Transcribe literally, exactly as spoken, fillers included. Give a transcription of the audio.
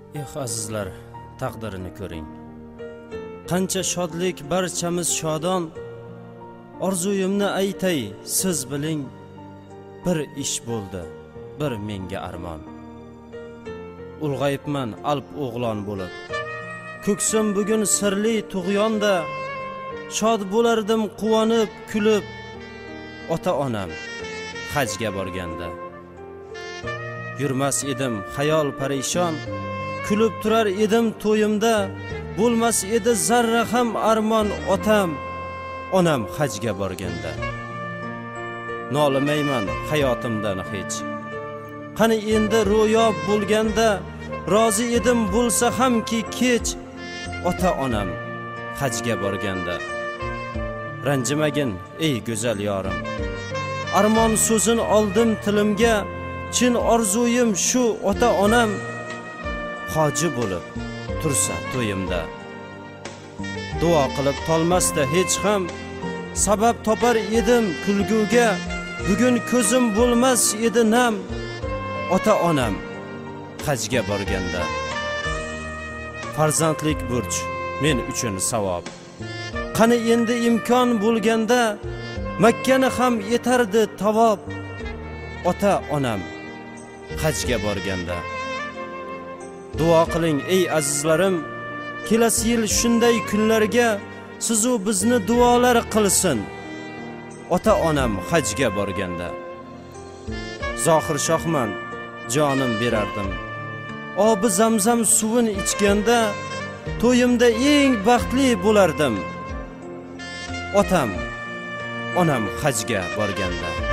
Eh azizlar, taqdirini ko'ring. Qancha shodlik, barchamiz shodon. Orzuyimni aytay, siz biling. Bir ish bo'ldi, bir menga armon. Ulg'ayibman alp o'g'lon bo'lib. Ko'ksim bugun sirli tug'yonda. Shod bo'lardim quvonib, kulib. Ota-onam hajga borganda. Yurmas edim xayol parishon. Kulib turar edim to'yimda. Bo'lmas edi zarra ham armon otam, onam hajga borganda. Nolimayman hayotimdan hech. Qani endi ro'yob bo'lganda, rozi edim bo'lsa hamki kech, ota-onam hajga borganda. Ranjimagin ey go'zal yorim. Armon so'zin oldim tilimga, chin orzuyim shu ota-onam hoji bo'lib tursa to'yimda. Duo qilib tolmasda hech ham sabab topar edim kulguga. Bugun ko'zim bo'lmas edi nam, ota-onam hajga borganda. Farzandlik burch men uchun savob. Qani endi imkon bo'lganda Makkani ham yetardi tavob, ota-onam hajga borganda. Duo qiling ey azizlarim, kelasi yil shunday kunlarga sizu bizni duolar qilsin, ota-onam hajga borganda. Zohir shohman, jonim berardim. Obi Zamzam suvini ichganda, to'yimda eng baxtli bo'lardim. Otam, onam hajga borganda.